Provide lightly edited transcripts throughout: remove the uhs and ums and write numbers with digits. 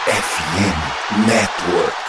FM Network.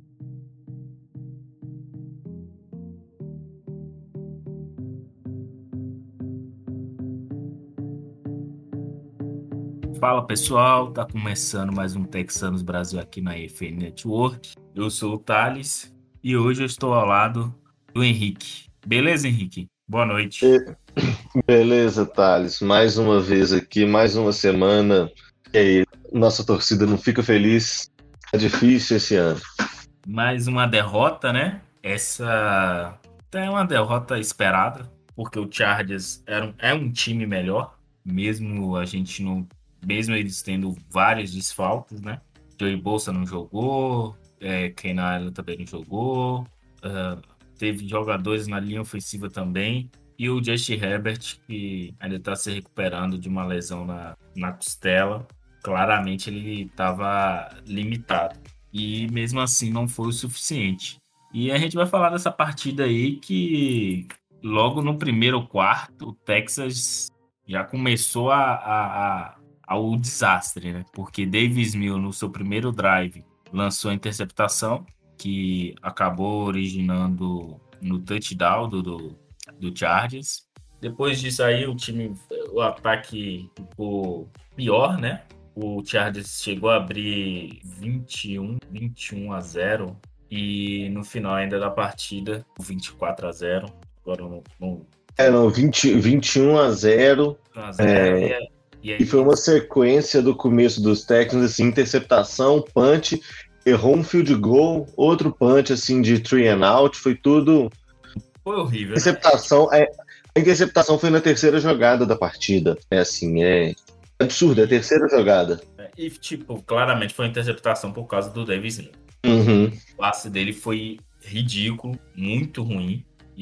Fala pessoal, tá começando mais um Texanos Brasil aqui na EFN Network. Eu sou o Thales e hoje eu estou ao lado do Henrique. Beleza, Henrique? Boa noite. E- Beleza, Thales. Mais uma vez aqui, mais uma semana. E aí, nossa torcida não fica feliz. É difícil esse ano. Mais uma derrota, né? Essa é uma derrota esperada, porque o Chargers é um time melhor, mesmo a gente não, mesmo eles tendo vários desfalques, né? Joey Bosa não jogou, Keenan Allen também não jogou, ah, teve jogadores na linha ofensiva também, e o Justin Herbert, que ainda está se recuperando de uma lesão na costela, claramente ele estava limitado. E mesmo assim não foi o suficiente. E a gente vai falar dessa partida aí que logo no primeiro quarto o Texas já começou ao desastre, né? Porque Davis Mills no seu primeiro drive lançou a interceptação que acabou originando no touchdown do Chargers. Depois disso aí o ataque ficou pior, né? O Chargers chegou a abrir 21 a 0 e no final ainda da partida, 24 a 0. Agora não Não, 21-0. 1 a 0 e E foi aí uma sequência do começo dos Texans, assim, interceptação, punch, errou um field goal, outro punch, assim, de three and out. Foi tudo. foi horrível, né? Interceptação. A interceptação foi na terceira jogada da partida. É assim, é absurdo, é a terceira jogada. E tipo, claramente foi uma interceptação por causa do Davis Mills. Uhum. O passe dele foi ridículo, muito ruim.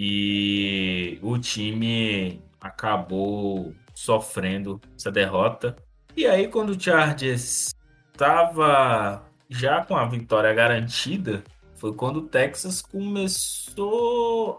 E o time acabou sofrendo essa derrota. E aí, quando o Chargers estava já com a vitória garantida, foi quando o Texas começou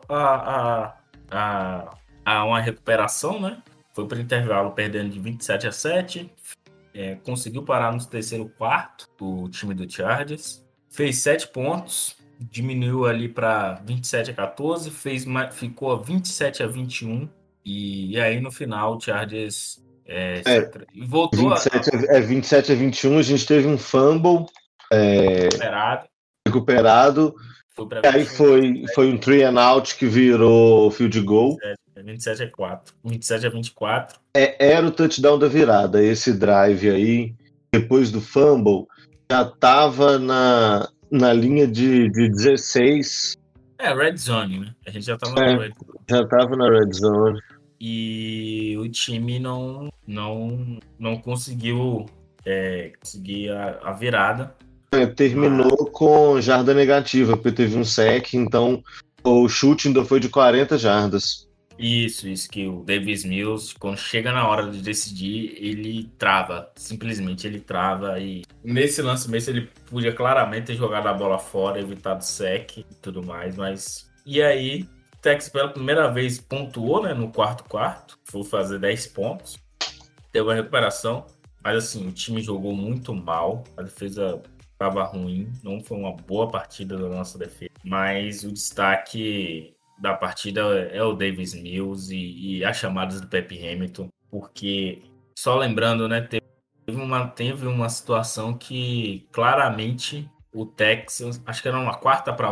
a uma recuperação, né? Foi para o intervalo perdendo de 27 a 7. Conseguiu parar no terceiro quarto o time do Chargers. Fez 7 pontos, diminuiu ali para 27 a 14, ficou a 27 a 21. E aí no final o Chargers É, voltou a 27 a 21, a gente teve um fumble recuperar. recuperado, Foi para e aí 21, foi um three and out que virou field goal. 27 a 4, 27 a 24. Era o touchdown da virada. Esse drive aí, depois do fumble, já estava na linha de 16, Red Zone, né? A gente já tava na é, Red. já estava na red zone. E o time não conseguiu conseguir a virada. Terminou com jarda negativa, porque teve um sec, então o chute ainda foi de 40 jardas. Isso que o Davis Mills, quando chega na hora de decidir, ele trava. Simplesmente ele trava. E nesse lance mesmo, ele podia claramente ter jogado a bola fora, evitado sec e tudo mais. Mas. E aí, o Texas pela primeira vez pontuou, né, no quarto quarto. Foi fazer 10 pontos. Teve uma recuperação. Mas assim, o time jogou muito mal. A defesa estava ruim. Não foi uma boa partida da nossa defesa. Mas o destaque da partida é o Davis Mills e as chamadas do Pep Hamilton, porque, só lembrando, né, teve uma situação que claramente o Texas, acho que era uma quarta para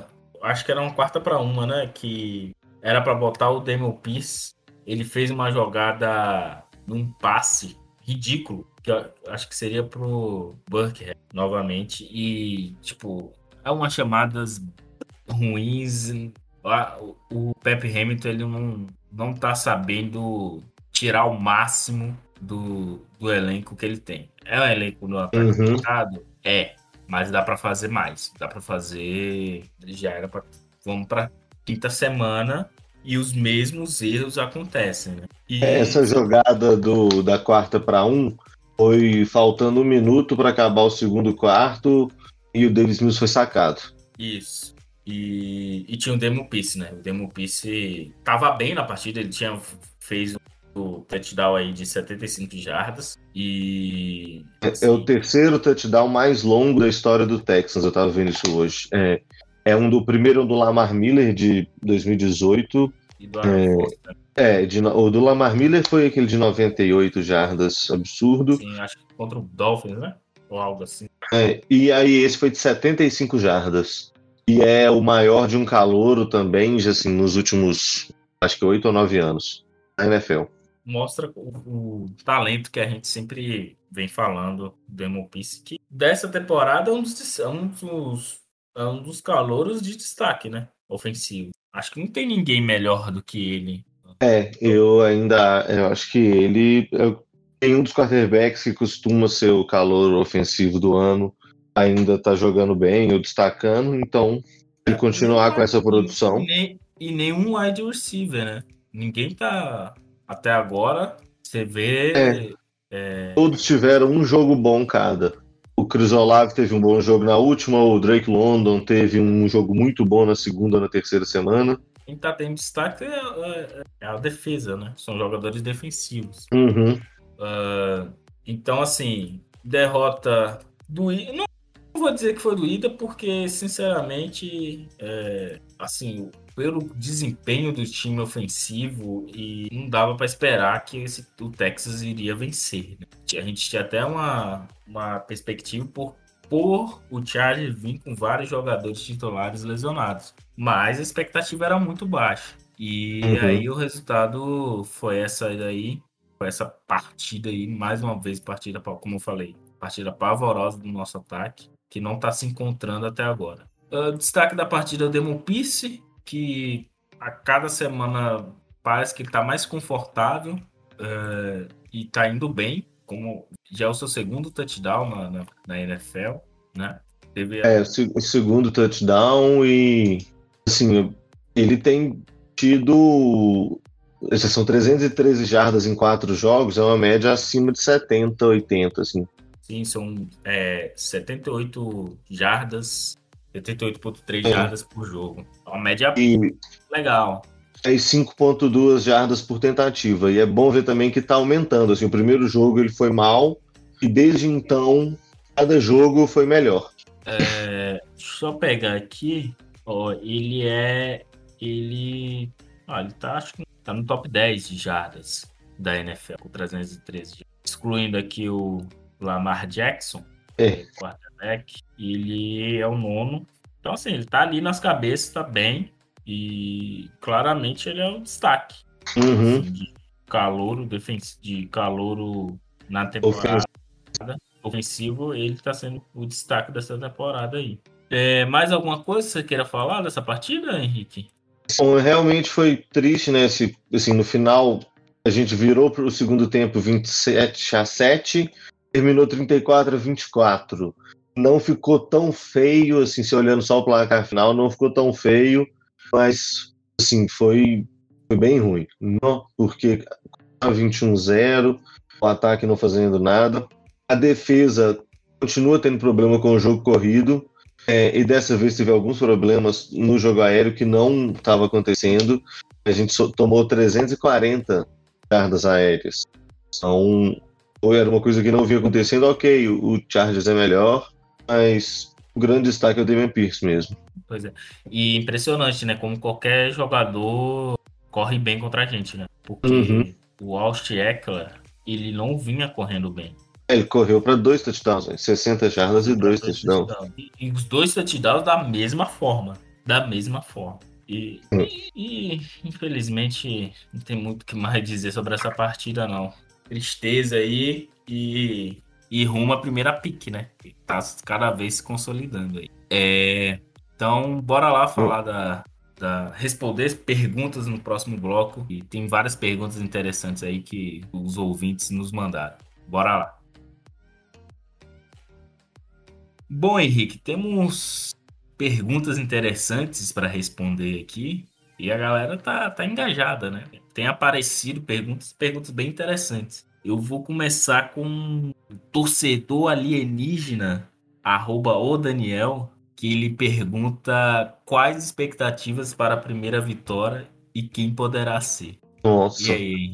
uma, né, que era para botar o Damian Pierce. Ele fez uma jogada num passe ridículo, que eu acho que seria pro Burkhead novamente, e tipo, é umas chamadas ruins. O Pep Hamilton ele não tá sabendo tirar o máximo do elenco que ele tem. É um elenco no ataque Uhum. limitado? É, mas dá para fazer mais. Dá para fazer. Já era para. Vamos para quinta semana e os mesmos erros acontecem, né? E Essa jogada da quarta para um foi faltando um minuto para acabar o segundo quarto e o Davis Mills foi sacado. isso. E tinha o Demo Pierce, né? O Demo Pierce tava bem na partida, ele fez o touchdown aí de 75 jardas. E, É o assim, terceiro touchdown mais longo da história do Texans, eu tava vendo isso hoje. O primeiro é o do Lamar Miller de 2018. e do Aaron Foster. O do Lamar Miller foi aquele de 98 jardas, absurdo. Sim, acho que contra o Dolphins, né? Ou algo assim. E aí esse foi de 75 jardas. E é o maior de um calouro também, já, assim, nos últimos, acho que 8 ou 9 anos, na NFL. Mostra o talento que a gente sempre vem falando do Emo Piece, que dessa temporada é um dos calouros de destaque, né? Ofensivo. Acho que não tem ninguém melhor do que ele. Eu acho que tem um dos quarterbacks que costuma ser o calor ofensivo do ano, ainda tá jogando bem, ou destacando, então ele Nem, continuar com essa produção. nenhum wide receiver, né? Ninguém tá. Até agora, você É, vê. todos tiveram um jogo bom cada. O Chris Olave teve um bom jogo na última, o Drake London teve um jogo muito bom na segunda ou na terceira semana. Quem tá tendo destaque é a defesa, né? São jogadores defensivos. Uhum. Então, assim, derrota doída. Não vou dizer que foi doída, porque, sinceramente, assim, pelo desempenho do time ofensivo, e não dava para esperar que o Texas iria vencer, né? A gente tinha até uma perspectiva por o Chargers vir com vários jogadores titulares lesionados, mas a expectativa era muito baixa. E aí Uhum. o resultado foi essa daí. Foi essa partida aí, mais uma vez, como eu falei, partida pavorosa do nosso ataque, que não está se encontrando até agora. Destaque da partida é o Demon Pierce, que a cada semana parece que está mais confortável e está indo bem, como já é o seu segundo touchdown na NFL, né? Teve O segundo touchdown e, assim, ele tem tido. São 313 jardas em 4 jogos, é uma média acima de 70, 80, assim. sim, são 78 jardas, 78,3 É. jardas por jogo. É uma média E legal. aí 5,2 jardas por tentativa. E é bom ver também que está aumentando. Assim, o primeiro jogo ele foi mal, e desde então, cada jogo foi melhor. Deixa eu pegar aqui. Ó, Ele. Ele tá, acho que tá no top 10 de jardas da NFL, com 313 jardas. Excluindo aqui o Lamar Jackson, É. quarterback. Ele é o nono. Então, assim, ele tá ali nas cabeças, tá bem. E claramente ele é o destaque. Uhum. Assim, de calouro na temporada Ofensivo. ofensivo, ele está sendo o destaque dessa temporada aí. Mais alguma coisa que você queira falar dessa partida, Henrique? Bom, realmente foi triste, né? Assim, no final, a gente virou para o segundo tempo 27-7, terminou 34-24. Não ficou tão feio, assim, se olhando só o placar final, não ficou tão feio, mas, assim, foi bem ruim. Não, porque 21-0, o ataque não fazendo nada. A defesa continua tendo problema com o jogo corrido, e dessa vez teve alguns problemas no jogo aéreo que não estava acontecendo. A gente tomou 340 jardas aéreas. Então, era uma coisa que não vinha acontecendo. Ok, o Chargers é melhor, mas o grande destaque é o Damian Pierce mesmo. Pois é. E impressionante, né? Como qualquer jogador corre bem contra a gente, né? Uhum. Porque o Austin Eckler, ele não vinha correndo bem. Ele correu para 2 touchdowns, né? 60 jardas e Correu para dois dois touchdowns. touchdowns. E os dois touchdowns da mesma forma. Da mesma forma. Infelizmente não tem muito o que mais dizer sobre essa partida, não. Tristeza aí e rumo à primeira pique, né? Que tá cada vez se consolidando aí. Então, bora lá falar responder as perguntas no próximo bloco. E tem várias perguntas interessantes aí que os ouvintes nos mandaram. Bora lá. Bom, Henrique, temos perguntas interessantes para responder aqui e a galera tá engajada, né? Tem aparecido perguntas bem interessantes. Eu vou começar com o torcedor alienígena, @o Daniel, que ele pergunta quais expectativas para a primeira vitória e quem poderá ser. E Nossa. aí, Henrique?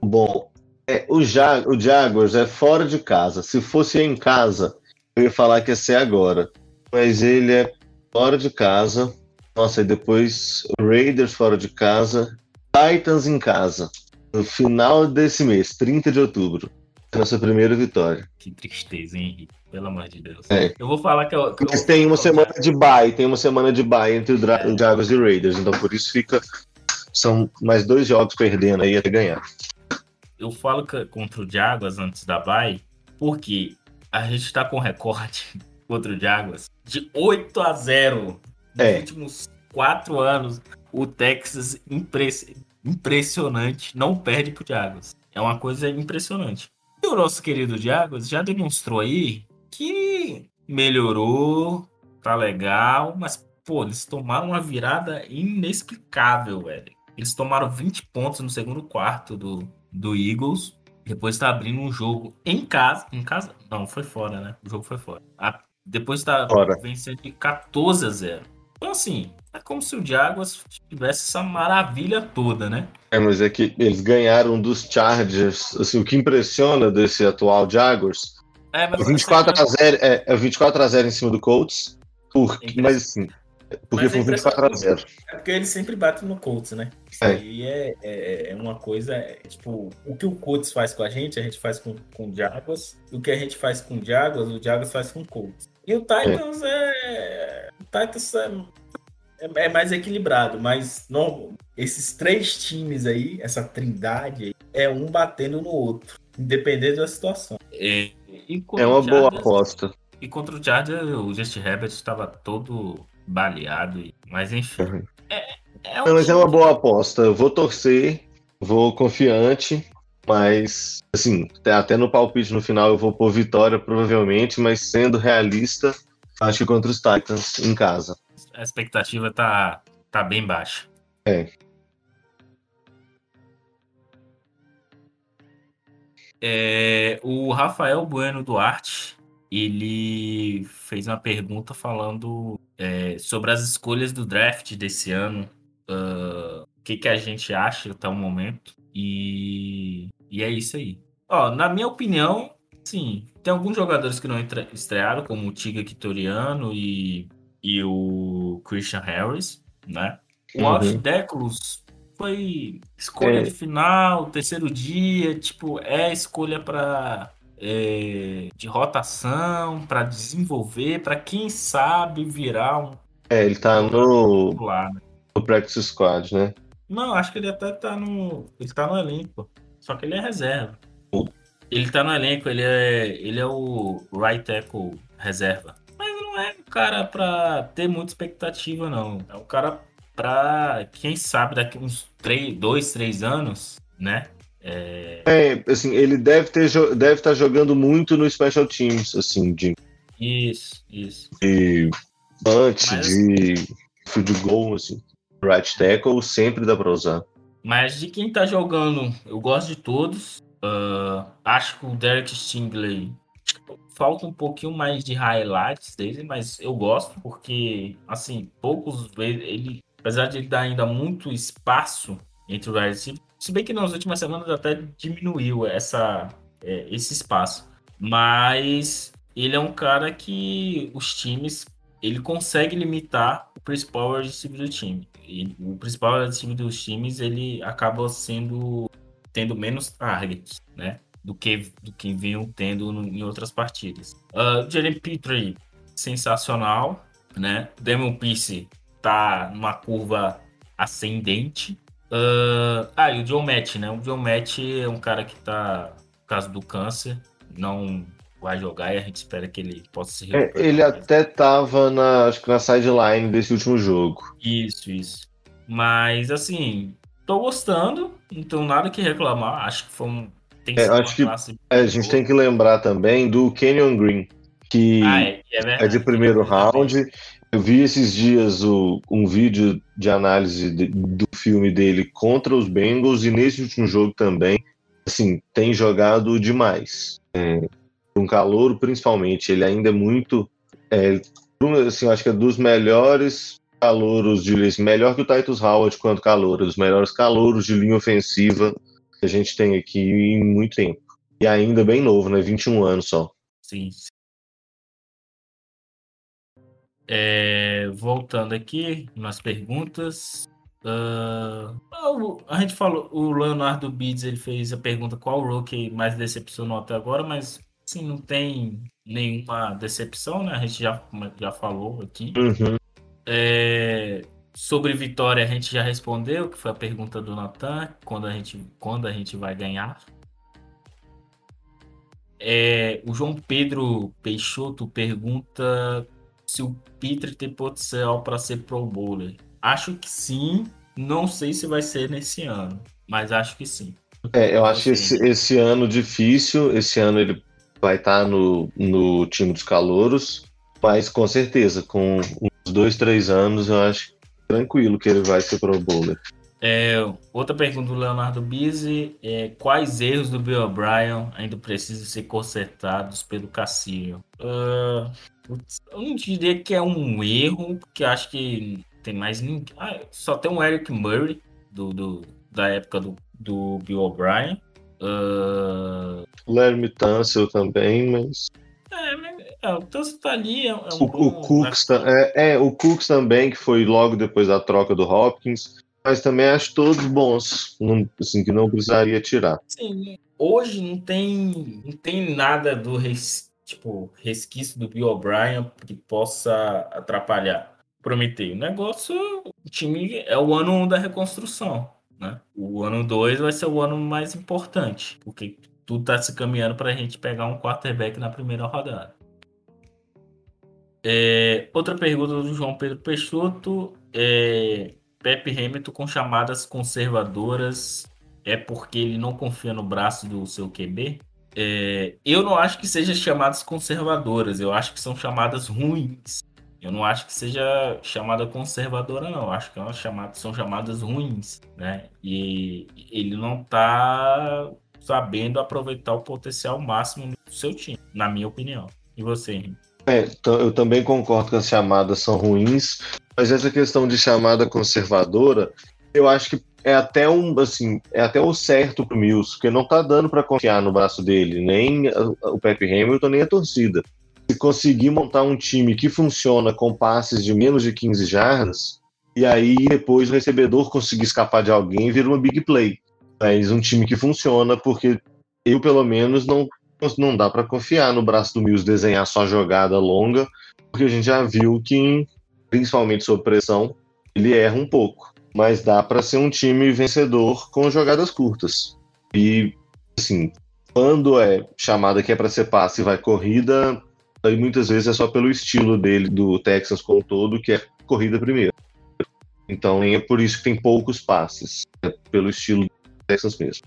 Bom, o Jaguars é fora de casa. Se fosse em casa, eu ia falar que ia ser agora. Mas ele é fora de casa. Nossa, e depois Raiders fora de casa. Titans em casa. No final desse mês, 30 de outubro. Nossa primeira vitória. Que tristeza, hein, Henrique? Pelo amor de Deus. É. Eu vou falar que eu Mas tem uma semana de bye. Tem uma semana de bye entre o Jaguars e o Raiders. Então por isso são mais 2 jogos perdendo aí até ganhar. Eu falo contra o Jaguars antes da bye, porque a gente tá com recorde contra o Jaguars de 8-0 nos últimos 4 anos. O Texas, impressionante, não perde pro Jaguars. É uma coisa impressionante. E o nosso querido Jaguars já demonstrou aí que melhorou, tá legal, mas, pô, eles tomaram uma virada inexplicável, velho. Eles tomaram 20 pontos no segundo quarto do Eagles. Depois tá abrindo um jogo em casa. Em casa? Não, foi fora, né? O jogo foi fora. Depois tá vencendo de 14-0. Então, assim, é como se o Jaguars tivesse essa maravilha toda, né? Mas é que eles ganharam dos Chargers. Assim, o que impressiona desse atual Jaguars é 24-0, 24-0 em cima do Colts. Mas assim, porque foi 24-0. É porque eles sempre batem no Colts, né? Isso aí é uma coisa. Tipo, o que o Colts faz com a gente faz com o Jaguars. O que a gente faz com o Jaguars faz com o Colts. E o Titans é mais equilibrado, mas não, esses 3 times aí, essa trindade aí, é um batendo no outro, independente da situação. É uma boa aposta. E contra o Chargers, o Justin Herbert estava todo baleado, mas enfim. Uhum. Mas é uma boa aposta. Eu vou torcer, vou confiante, mas assim, até no palpite no final eu vou pôr vitória provavelmente, mas sendo realista, acho que contra os Titans em casa. A expectativa tá bem baixa. O Rafael Bueno Duarte, ele fez uma pergunta falando sobre as escolhas do draft desse ano. O que a gente acha até o momento. E é isso aí. Na minha opinião, sim, tem alguns jogadores que não estrearam, como o Tiga Quitoriano e o Christian Harris, né? O Austin Deculus foi escolha de final, terceiro dia, tipo, escolha para de rotação, para desenvolver, para quem sabe virar um. Ele tá no Practice Squad, né? Não, acho que ele até tá no. Ele tá no elenco. Só que ele é reserva. Ele tá no elenco, ele é o right tackle reserva. Mas não é um cara pra ter muita expectativa, não. É um cara pra, quem sabe, daqui uns 2, 3 anos, né? Assim, ele deve estar jogando muito no Special Teams, assim, de... Isso. De punch, de field goal, assim. Right tackle sempre dá pra usar. Mas de quem tá jogando, eu gosto de todos. Acho que o Derek Stingley falta um pouquinho mais de highlights dele, mas eu gosto porque, assim, poucos vezes ele, apesar de ele dar ainda muito espaço entre o wide receiver, se bem que nas últimas semanas até diminuiu esse espaço, mas ele é um cara que os times, ele consegue limitar o principal wide receiver do time. E o principal wide receiver dos times, ele acaba tendo menos targets, né? Do que vinham tendo em outras partidas. Jalen Pitre, sensacional, né? Damon Pierce tá numa curva ascendente. E o John Match, né? O John Match é um cara que tá, por causa do câncer, não vai jogar e a gente espera que ele possa se recuperar. Ele até tava acho que na sideline desse último jogo. Isso. Mas, assim, tô gostando, não tenho nada que reclamar. Acho que tem que ser uma classe. A gente tem que lembrar também do Kenyon Green, que é de primeiro round. Eu vi esses dias um vídeo de análise do filme dele contra os Bengals e nesse último jogo também, assim, tem jogado demais. Um calouro, principalmente, ele ainda é muito, assim, acho que é dos melhores calouros melhor que o Titus Howard quanto calouro, dos melhores calouros de linha ofensiva que a gente tem aqui em muito tempo. E ainda bem novo, né? 21 anos só. Sim. Voltando aqui nas perguntas. A gente falou, o Leonardo Bids, ele fez a pergunta qual rookie mais decepcionou até agora, mas assim, não tem nenhuma decepção, né? A gente já falou aqui. Uhum. Sobre vitória, a gente já respondeu, que foi a pergunta do Nathan, quando a gente vai ganhar. O João Pedro Peixoto pergunta se o Pitre tem potencial para ser Pro Bowler. Acho que sim, não sei se vai ser nesse ano, mas acho que sim. Eu acho esse ano difícil, esse ano ele vai estar no time dos calouros, mas com certeza, com uns 2, 3 anos, eu acho tranquilo que ele vai ser Pro Bowler. Outra pergunta do Leonardo Bizzi quais erros do Bill O'Brien ainda precisam ser consertados pelo Cassio? Eu não diria que é um erro, porque acho que tem mais ninguém. Só tem o Eric Murray da época do Bill O'Brien. Larry Tunsil também, mas O Tunsil tá ali, o Cooks também, que foi logo depois da troca do Hopkins. Mas também acho todos bons, assim, que não precisaria tirar. Sim, hoje não tem nada do resquício do Bill O'Brien que possa atrapalhar. Prometei. O time é o ano 1 da reconstrução, né? O ano 2 vai ser o ano mais importante, porque tudo está se caminhando para a gente pegar um quarterback na primeira rodada. Outra pergunta do João Pedro Peixoto Pepe Hamilton com chamadas conservadoras é porque ele não confia no braço do seu QB? Eu não acho que sejam chamadas conservadoras, eu acho que são chamadas ruins. Eu não acho que seja chamada conservadora, não. Eu acho que são chamadas ruins, né? E ele não tá sabendo aproveitar o potencial máximo do seu time, na minha opinião. E você, Henrique? Eu também concordo que as chamadas são ruins, mas essa questão de chamada conservadora, eu acho que é até o certo pro Mills, porque não tá dando para confiar no braço dele, nem o Pepe Hamilton, nem a torcida. Se conseguir montar um time que funciona com passes de menos de 15 jardas, e aí depois o recebedor conseguir escapar de alguém, vira uma big play. Mas um time que funciona, porque eu, pelo menos, não dá para confiar no braço do Mills desenhar só jogada longa, porque a gente já viu que, principalmente sob pressão, ele erra um pouco. Mas dá para ser um time vencedor com jogadas curtas. E, assim, quando é chamada que é para ser passe e vai corrida, aí muitas vezes é só pelo estilo dele, do Texas como um todo, que é corrida primeiro. Então é por isso que tem poucos passes. É pelo estilo do Texas mesmo.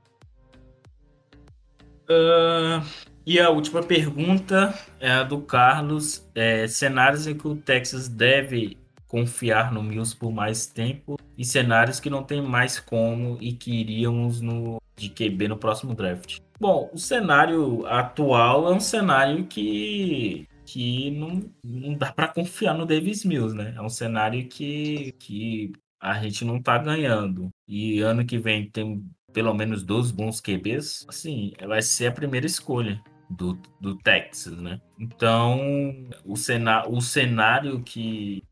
E a última pergunta é a do Carlos. Cenários em que o Texas deve confiar no Mills por mais tempo e cenários que não tem mais como e que iríamos de QB no próximo draft. Bom, o cenário atual é um cenário que não dá para confiar no Davis Mills, né? É um cenário que a gente não tá ganhando. E ano que vem tem pelo menos 2 bons QBs, assim, vai ser a primeira escolha do Texas, né? Então, o cenário que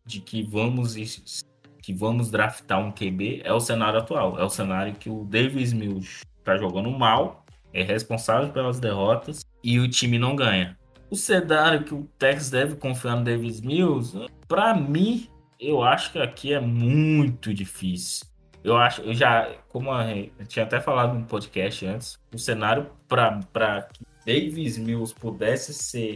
vamos draftar um QB é o cenário atual. É o cenário que o Davis Mills tá jogando mal, é responsável pelas derrotas e o time não ganha. O cenário que o Texas deve confiar no Davis Mills, para mim, eu acho que aqui é muito difícil. Como eu tinha até falado no podcast antes, o cenário para que Davis Mills pudesse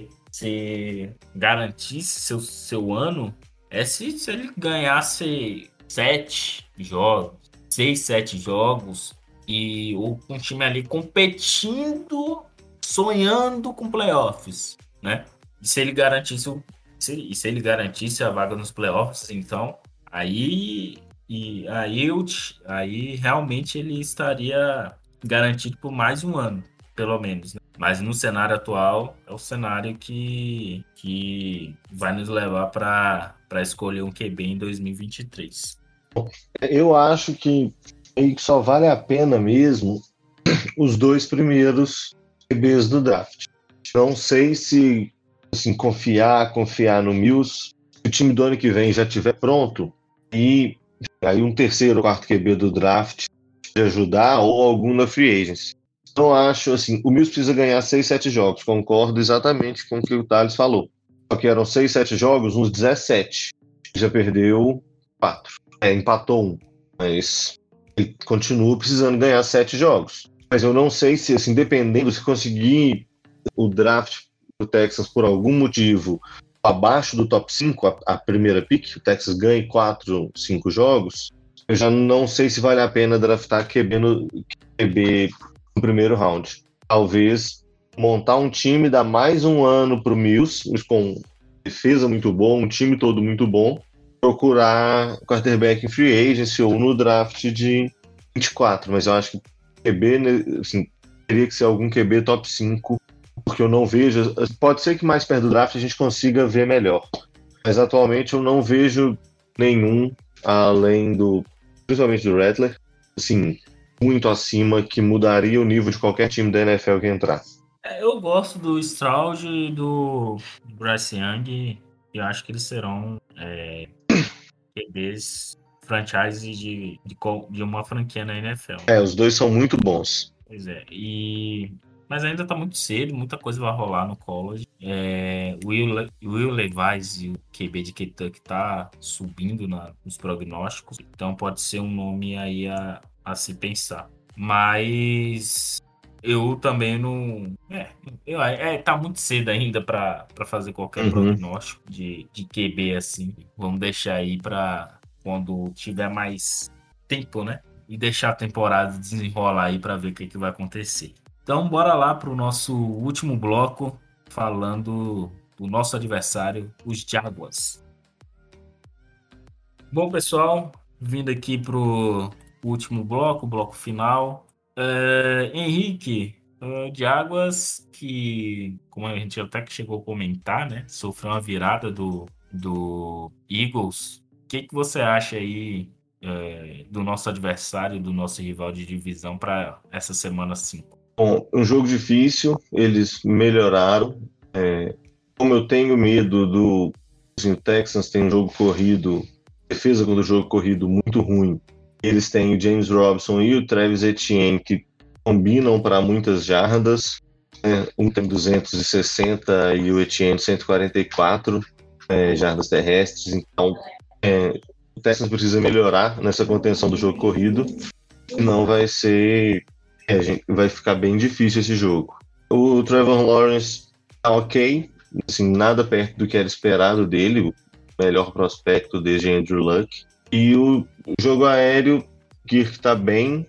garantisse seu ano se ele ganhasse 7 jogos, 6, 7 jogos e um time ali competindo, sonhando com playoffs, né? E se ele garantisse a vaga nos playoffs, então aí realmente ele estaria garantido por mais um ano, pelo menos, né? Mas no cenário atual, é o cenário que vai nos levar para escolher um QB em 2023. Eu acho que só vale a pena mesmo os 2 primeiros QBs do draft. Não sei se assim, confiar no Mills, se o time do ano que vem já estiver pronto, e aí um terceiro ou quarto QB do draft de ajudar, ou algum na free agency. Então acho assim, o Mills precisa ganhar 6, 7 jogos, concordo exatamente com o que o Thales falou. Só que eram 6, 7 jogos, uns 17. Já perdeu 4. Empatou 1. Mas ele continua precisando ganhar 7 jogos. Mas eu não sei se, assim, dependendo, se conseguir o draft do Texas por algum motivo abaixo do top 5, a primeira pick, o Texas ganhe 4, 5 jogos, eu já não sei se vale a pena draftar QB no primeiro round. Talvez montar um time, dar mais um ano para o Mills, com defesa muito boa, um time todo muito bom, procurar quarterback em free agency ou no draft de 24, mas eu acho que QB, assim, teria que ser algum QB top 5, porque eu não vejo. Pode ser que mais perto do draft a gente consiga ver melhor, mas atualmente eu não vejo nenhum, além do, principalmente do Rattler, assim, muito acima, que mudaria o nível de qualquer time da NFL que entrar. Eu gosto do Stroud e do Bryce Young, e eu acho que eles serão QBs franchise de uma franquia na NFL. Os dois são muito bons. Pois é, mas ainda tá muito cedo, muita coisa vai rolar no college. Will Levis, o QB de Kentucky, tá subindo nos prognósticos, então pode ser um nome aí a se pensar. Mas eu também não. Tá muito cedo ainda para fazer qualquer prognóstico de QB assim. Vamos deixar aí para quando tiver mais tempo, né? E deixar a temporada desenrolar aí para ver o que vai acontecer. Então, bora lá para o nosso último bloco, falando do nosso adversário, os Jaguars. Bom, pessoal, vindo aqui para o último bloco, o bloco final. Henrique, Jaguars, que, como a gente até que chegou a comentar, né, sofreu uma virada do Eagles. O que você acha aí do nosso adversário, do nosso rival de divisão para essa semana 5? Bom, um jogo difícil, eles melhoraram. Como eu tenho medo do assim, o Texans tem um jogo corrido, defesa contra o jogo corrido muito ruim. Eles têm o James Robinson e o Travis Etienne que combinam para muitas jardas. Um tem 260 e o Etienne 144 jardas terrestres. Então, o Texans precisa melhorar nessa contenção do jogo corrido, senão vai ser vai ficar bem difícil esse jogo. O Trevor Lawrence tá ok, assim, nada perto do que era esperado dele, o melhor prospecto desde Andrew Luck. E o jogo aéreo, Kirk tá bem,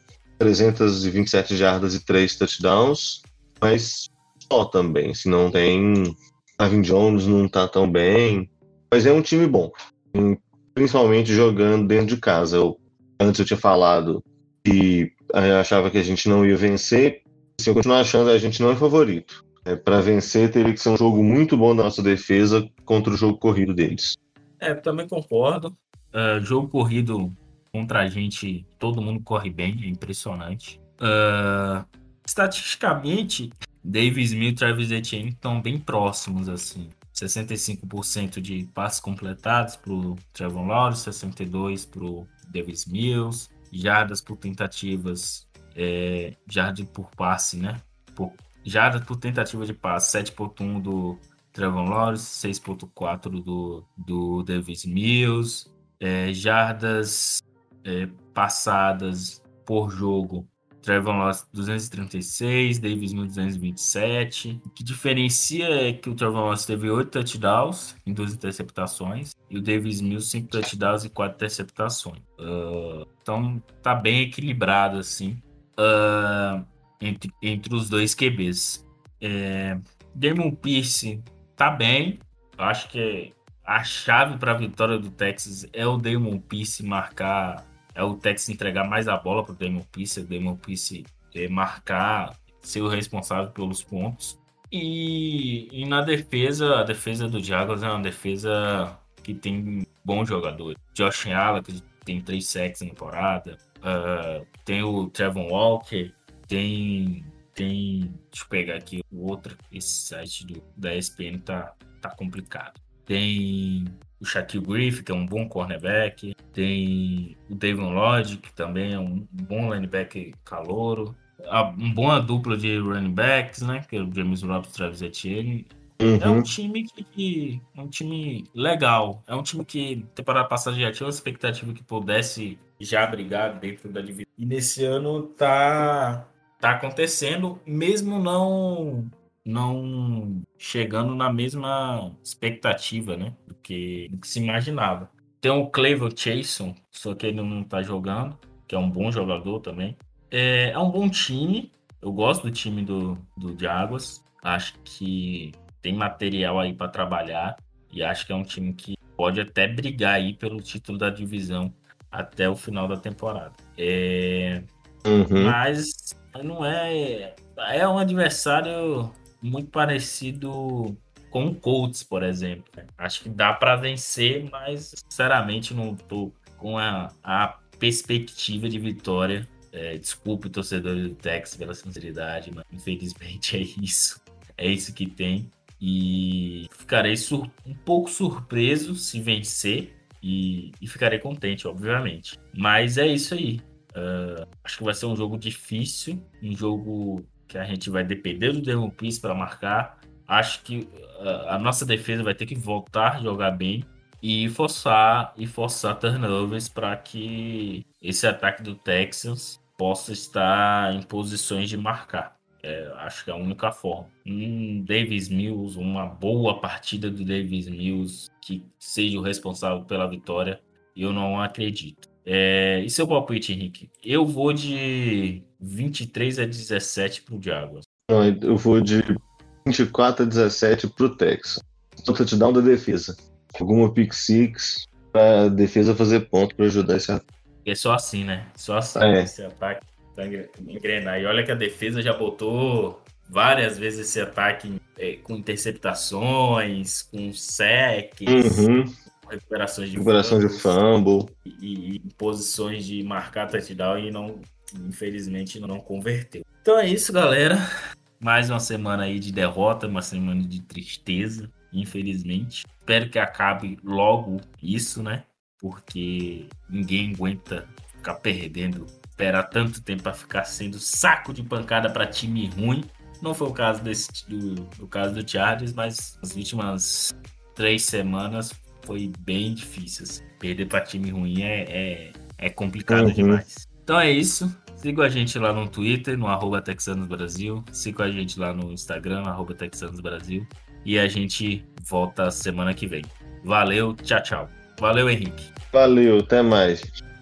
327 jardas e 3 touchdowns, mas só também, se não tem... Marvin Jones não tá tão bem, mas é um time bom, principalmente jogando dentro de casa. Antes eu tinha falado que eu achava que a gente não ia vencer, se eu continuar achando, a gente não é favorito. Para vencer, teria que ser um jogo muito bom da nossa defesa contra o jogo corrido deles. Também concordo. Jogo corrido contra a gente, todo mundo corre bem, é impressionante. Estatisticamente, Davis Mills e Travis Etienne estão bem próximos, assim. 65% de passes completados para o Trevor Lawrence, 62% para o Davis Mills, jardas por tentativas, jardas por passe, né? Jardas por tentativa de passe, 7.1 do Trevor Lawrence, 6.4 do Davis Mills, jardas passadas por jogo, Trevor Lawrence 236, Davis Mills 227. O que diferencia é que o Trevor Lawrence teve 8 touchdowns em 2 interceptações e o Davis Mills 5 touchdowns e 4 interceptações. Então tá bem equilibrado assim entre os dois QBs. Damon Pierce tá bem. Eu acho que a chave para a vitória do Texas é o Damon Pierce marcar. É o Texas entregar mais a bola para o Damon Pierce marcar, ser o responsável pelos pontos. E na defesa, a defesa do Jaguars é uma defesa que tem bons jogadores. Josh Allen, que tem 3 sacks na temporada. Tem o Trevon Walker, Deixa eu pegar aqui o outro. Esse site da ESPN tá complicado. Tem o Shaquille Griffin, que é um bom cornerback. Tem o Devin Lloyd, que também é um bom linebacker calouro. Uma boa dupla de running backs, né? Que é o James Robinson e Travis Etienne. É um Uhum. time é um time legal. É um time que temporada passada já tinha uma expectativa que pudesse já brigar dentro da divisão. E nesse ano tá acontecendo, mesmo não chegando na mesma expectativa, né, do que se imaginava. Tem o Clayvon Chason, só que ele não tá jogando, que é um bom jogador também. É um bom time. Eu gosto do time do Jaguars. Acho que tem material aí para trabalhar e acho que é um time que pode até brigar aí pelo título da divisão até o final da temporada. Uhum. Mas não é um adversário muito parecido com o Colts, por exemplo. Acho que dá para vencer, mas sinceramente não tô com a perspectiva de vitória. Desculpe, torcedor do Texas, pela sinceridade, mas infelizmente é isso. É isso que tem. E ficarei um pouco surpreso se vencer e ficarei contente, obviamente. Mas é isso aí. Acho que vai ser um jogo difícil, um jogo que a gente vai depender do Devon Pease para marcar. Acho que a nossa defesa vai ter que voltar a jogar bem e forçar turnovers para que esse ataque do Texans possa estar em posições de marcar. Acho que é a única forma. Davis Mills, uma boa partida do Davis Mills que seja o responsável pela vitória, eu não acredito. E seu palpite, Henrique? Eu vou de 23-17 pro Jaguars. Não, eu vou de 24-17 pro Texas. Só touchdown da defesa. Alguma pick six pra defesa fazer ponto pra ajudar esse ataque. É só assim, né? Só assim que É. esse ataque vai engrenar. E olha que a defesa já botou várias vezes esse ataque com interceptações, com sacks, Uhum. com recuperações de Recuperação de fumbles fumble. e em posições de marcar touchdown e não, infelizmente, não converteu. Então é isso, galera. Mais uma semana aí de derrota, uma semana de tristeza, infelizmente. Espero que acabe logo isso, né? Porque ninguém aguenta ficar perdendo, esperar tanto tempo para ficar sendo saco de pancada para time ruim. Não foi o caso do caso do Chargers, mas as últimas 3 semanas foi bem difícil. Assim. Perder para time ruim é complicado Uhum. demais. Então é isso. Siga a gente lá no Twitter, no @TexanosBrasil. Siga a gente lá no Instagram, @TexanosBrasil. E a gente volta semana que vem. Valeu, tchau, tchau. Valeu, Henrique. Valeu, até mais.